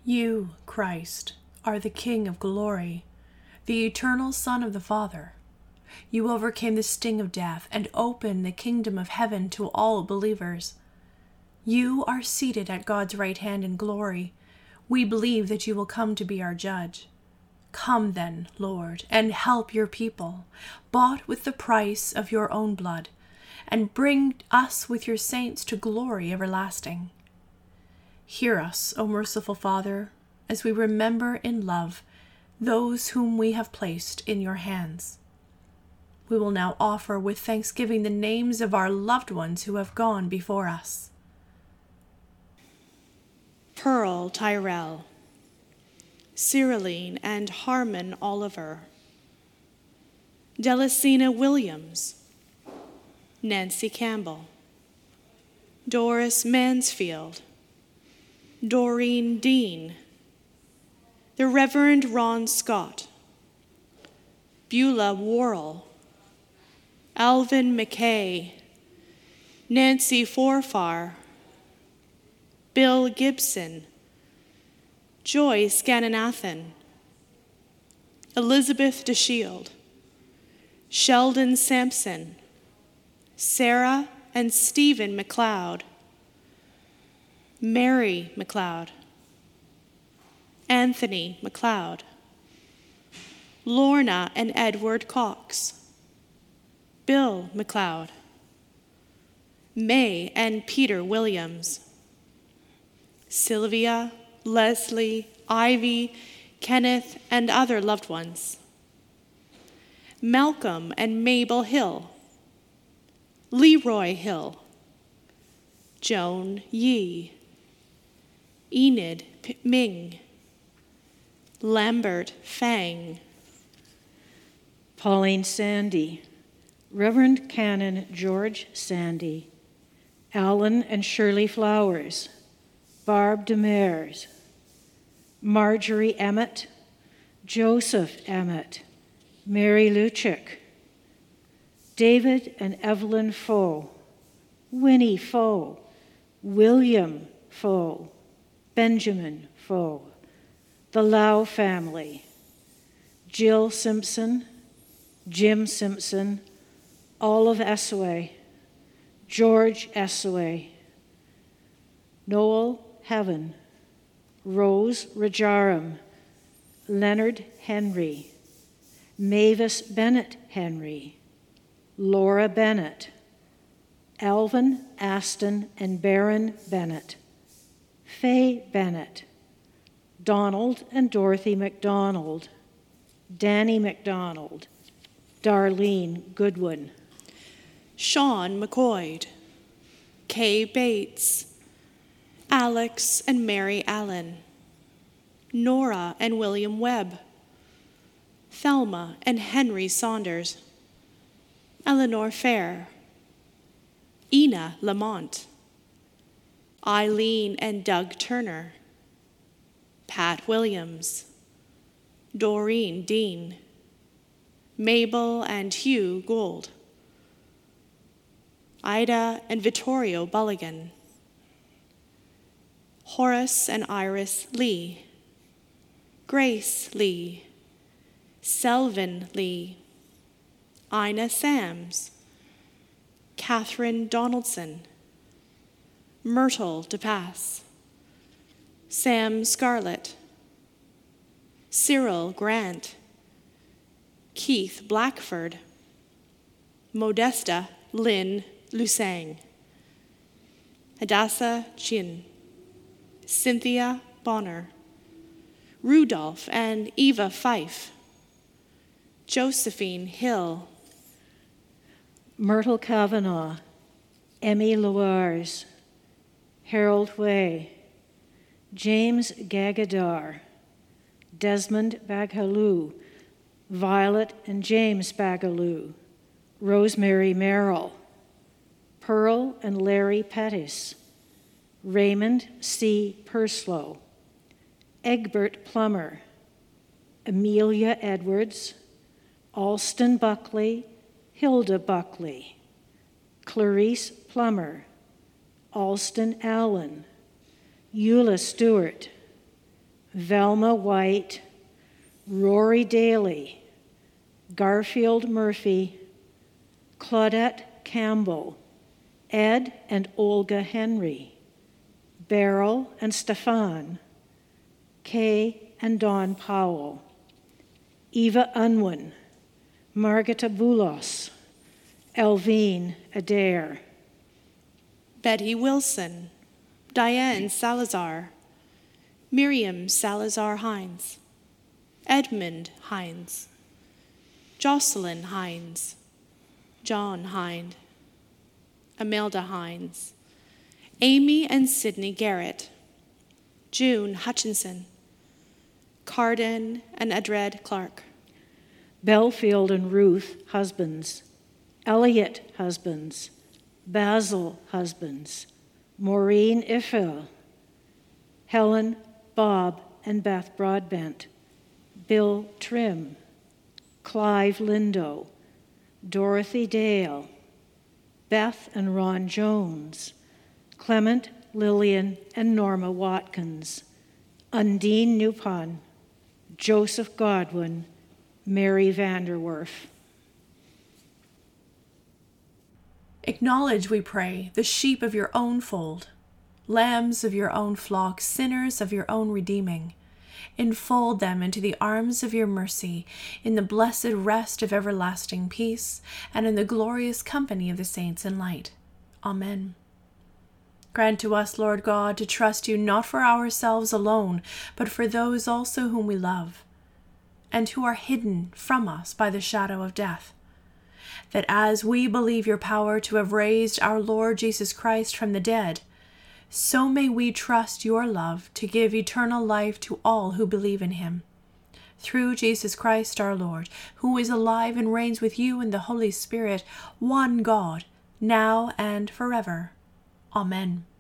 You, Christ, are the King of glory, the eternal Son of the Father. You overcame the sting of death and opened the kingdom of heaven to all believers. You are seated at God's right hand in glory. We believe that you will come to be our judge. Come then, Lord, and help your people, bought with the price of your own blood, and bring us with your saints to glory everlasting. Hear us, O merciful Father, as we remember in love those whom we have placed in your hands. We will now offer with thanksgiving the names of our loved ones who have gone before us. Pearl Tyrell, Cyriline and Harmon Oliver, Delisina Williams, Nancy Campbell, Doris Mansfield, Doreen Dean, the Reverend Ron Scott, Beulah Worrell, Alvin McKay, Nancy Forfar, Bill Gibson, Joyce Gannanathan, Elizabeth DeShield, Sheldon Sampson, Sarah and Stephen McLeod, Mary McLeod, Anthony McLeod, Lorna and Edward Cox, Bill McLeod, May and Peter Williams, Sylvia, Leslie, Ivy, Kenneth, and other loved ones, Malcolm and Mabel Hill, Leroy Hill, Joan Yee, Enid Ming, Lambert Fang, Pauline Sandy, Reverend Canon George Sandy, Alan and Shirley Flowers, Barb Demers, Marjorie Emmett, Joseph Emmett, Mary Luchik, David and Evelyn Foe, Winnie Foe, William Foe, Benjamin Foe, the Lau family, Jill Simpson, Jim Simpson, Olive Essaway, George Essaway, Noel Heaven, Rose Rajaram, Leonard Henry, Mavis Bennett Henry, Laura Bennett, Alvin Aston and Baron Bennett, Faye Bennett, Donald and Dorothy McDonald, Danny McDonald, Darlene Goodwin, Sean McCoy, Kay Bates, Alex and Mary Allen, Nora and William Webb, Thelma and Henry Saunders, Eleanor Fair, Ina Lamont, Eileen and Doug Turner, Pat Williams, Doreen Dean, Mabel and Hugh Gould, Ida and Vittorio Bulligan, Horace and Iris Lee, Grace Lee, Selvin Lee, Ina Sams, Catherine Donaldson, Myrtle DePass, Sam Scarlett, Cyril Grant, Keith Blackford, Modesta Lynn Lusang, Hadassah Chin, Cynthia Bonner, Rudolph and Eva Fife, Josephine Hill, Myrtle Kavanaugh, Emmy Loires, Harold Way, James Gagadar, Desmond Baghalou, Violet and James Bagaloo, Rosemary Merrill, Pearl and Larry Pettis, Raymond C. Purslow, Egbert Plummer, Amelia Edwards, Alston Buckley, Hilda Buckley, Clarice Plummer, Alston Allen, Eula Stewart, Velma White, Rory Daly, Garfield Murphy, Claudette Campbell, Ed and Olga Henry, Beryl and Stefan, Kay and Dawn Powell, Eva Unwin, Margita Boulos, Elvine Adair, Betty Wilson, Diane Salazar, Miriam Salazar Hines, Edmund Hines, Jocelyn Hines, John Hind, Imelda Hines, Amy and Sydney Garrett, June Hutchinson, Carden and Edred Clark, Belfield and Ruth husbands, Elliot husbands, Basil husbands, Maureen Iffel, Helen, Bob, and Beth Broadbent, Bill Trim, Clive Lindo, Dorothy Dale, Beth and Ron Jones, Clement, Lillian, and Norma Watkins, Undine Newpon, Joseph Godwin, Mary Vanderwerf. Acknowledge, we pray, the sheep of your own fold, lambs of your own flock, sinners of your own redeeming. Enfold them into the arms of your mercy, in the blessed rest of everlasting peace, and in the glorious company of the saints in light. Amen. Grant to us, Lord God, to trust you not for ourselves alone, but for those also whom we love, and who are hidden from us by the shadow of death, that as we believe your power to have raised our Lord Jesus Christ from the dead, so may we trust your love to give eternal life to all who believe in him. Through Jesus Christ our Lord, who is alive and reigns with you in the Holy Spirit, one God, now and forever. Amen.